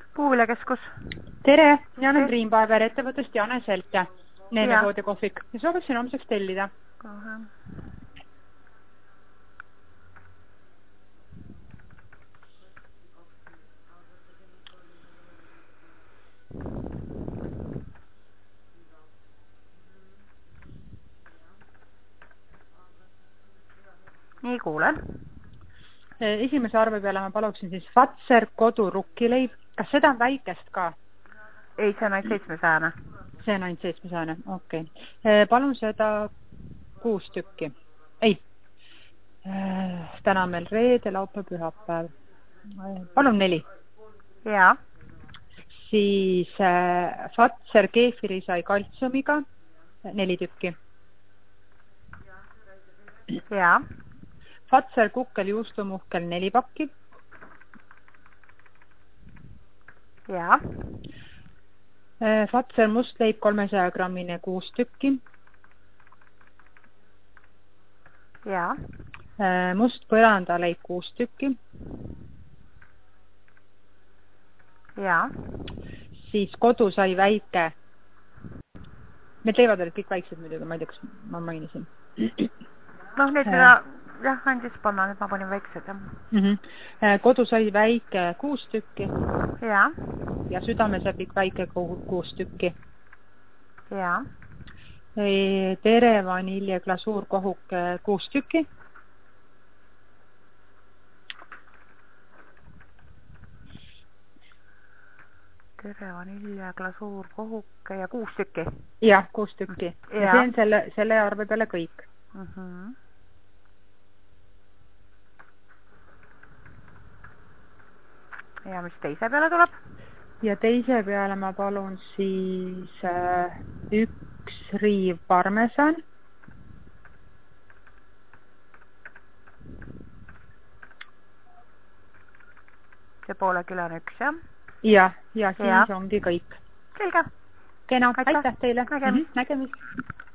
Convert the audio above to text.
Puuviljakeskus. Tere, mina olen Triin Paever ettevõttest Jane Selt ja Neemepood ja kohvik. Ja sooviksin homseks tellida. Kohe. Nii kuulen. Esimese arve peale ma paluksin siis Fatser kodurukkileib. Kas seda on väikest ka? Ei, see on ainult 700. See on ainult 700, okei. Palun seda 6 tükki. Ei, täna on meil reede, laupäev, pühapäev. Palun 4. Jaa. Siis Fatser keefirisai kaltsiumiga 4 tükki. Jaa. Fatser kukkel juustumuhkel 4 pakki. Jaa. Fatser mustleib 300 grammine 6 tükki. Jaa. Must põrandaleib 6 tükki. Jaa. Siis kodusai väike. Need leivad olid kõik väiksed muidugi, ma ei tea, kas ma mainisin. Noh, need mida, jah, andis panna, nüüd ma panin väiksed. Kodusai väike 6 tükki. Jaa. Ja südamesepik väike 6 tükki. Jaa. Tere vanilje glasuur kohuk 6 tükki. Tere vanilje glasuur kohuk ja 6 tükki. Jah, 6 tükki. Ja see on selle arve peale kõik. Ja mis teise peale tuleb? Ja teise peale ma palun siis 1 riiv parmesan. See poolekülane 1, jah? Ja siis ongi kõik. Selge. Kena, aitäh teile. Nägemist. Nägemist.